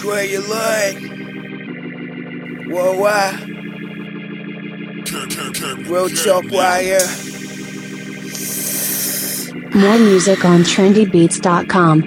Swear you like. Worldwide. Real talk wire. More music on trendybeats.com.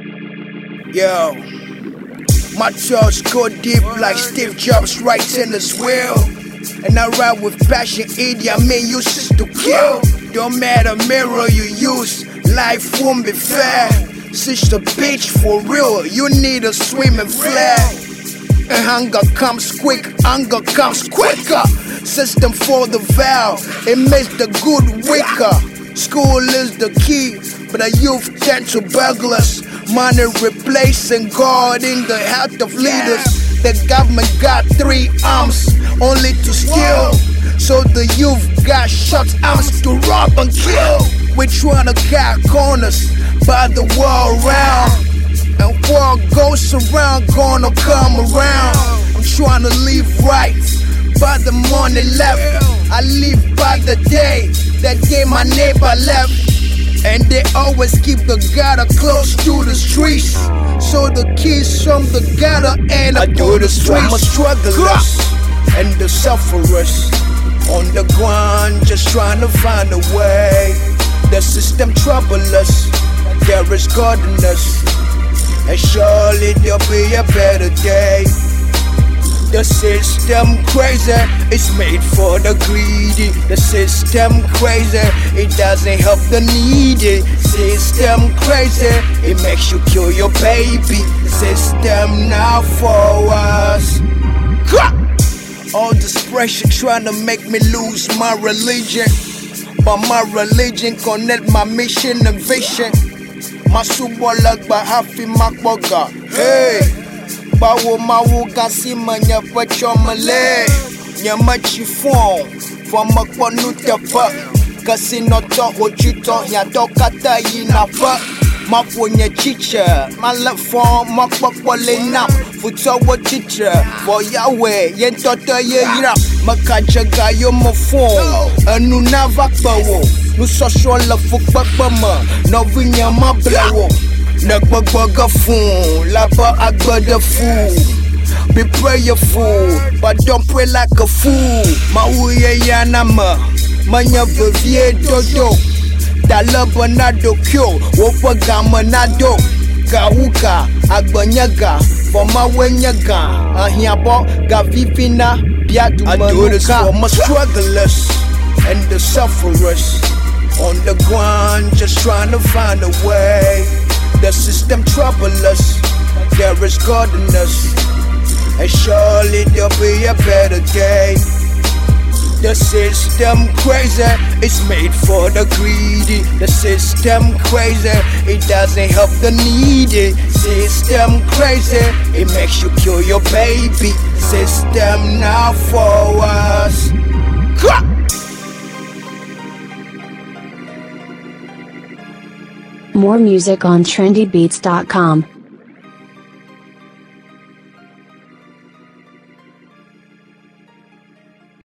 Yo, my thoughts go deep like Steve Jobs writes in his will. And I ride with passion, Idi Amin uses to kill. Don't matter mirror you use, life won't be fair. Sister bitch, for real, you need a swimming flair. And hunger comes quick, hunger comes quicker. System for the vow, it makes the good weaker. School is the key, but the youth tend to burglars. Money replacing God in the heart of leaders. The government got 3 arms, only to steal. So the youth got short arms to rob and kill. We tryna cut corners by the world round. And what goes around gonna come around. I'm tryna live right by the money left. I live by the day that day my neighbor left. And they always keep the gutter close to the streets. So the kids from the gutter end up on the streets. I'm a strugglers and the sufferers on the ground, just trying to find a way. The system trouble us, there is God in us, and surely there'll be a better day. The system crazy, it's made for the greedy. The system crazy, it doesn't help the needy. System crazy, it makes you kill your baby. The system not for us. All this pressure trying to make me lose my religion, but my religion connect my mission and vision. My super lag by happy makboga. Hey, bawo mawo kasi manya pachomale. Nyama chifon, for makponu tepa. Kasi noto ojito ya dokata yinapa. Mafonye chicha, malafon makpokpole nam. Futo wo chicha, for Yahweh yen toto ye yirap. Makajaga yo mofon, anu navakbawo. Nu sosho la fukbakbama, no vinya mablawo. Nakbagbaga fun, laba agbada fool. Be prayerful, but don't pray like a fool. Mauye yanama, manya vevie dodo. Dalaba nado kyo, wopa gama nado. Gauka, agbanyaga, foma wenyaga. Ahiabo, gavivina, biadu manuka. I do this for my strugglers and the sufferers on the ground, just trying to find a way. The system trouble us, there is God in us, and surely there'll be a better day. The system crazy, it's made for the greedy. The system crazy, it doesn't help the needy. System crazy, it makes you kill your baby. System not for us. More music on trendybeats.com.